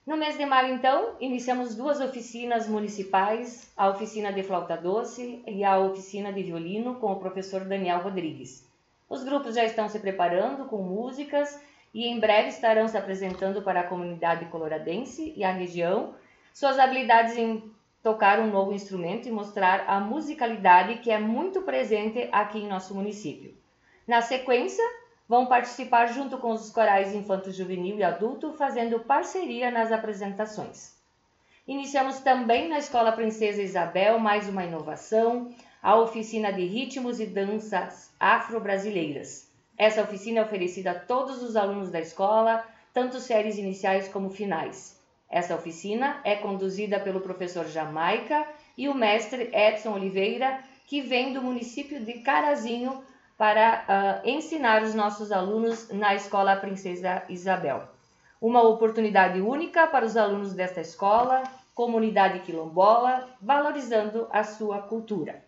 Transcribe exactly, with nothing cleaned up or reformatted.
No mês de maio, então, iniciamos duas oficinas municipais, a oficina de flauta doce e a oficina de violino com o professor Daniel Rodrigues. Os grupos já estão se preparando com músicas e em breve estarão se apresentando para a comunidade coloradense e a região suas habilidades em tocar um novo instrumento e mostrar a musicalidade que é muito presente aqui em nosso município. Na sequência, vão participar junto com os corais infanto, juvenil e adulto, fazendo parceria nas apresentações. Iniciamos também na Escola Princesa Isabel mais uma inovação, a oficina de ritmos e danças afro-brasileiras. Essa oficina é oferecida a todos os alunos da escola, tanto séries iniciais como finais. Essa oficina é conduzida pelo professor Jamaica e o mestre Edson Oliveira, que vem do município de Carazinho, para uh, ensinar os nossos alunos na Escola Princesa Isabel. Uma oportunidade única para os alunos desta escola, comunidade quilombola, valorizando a sua cultura.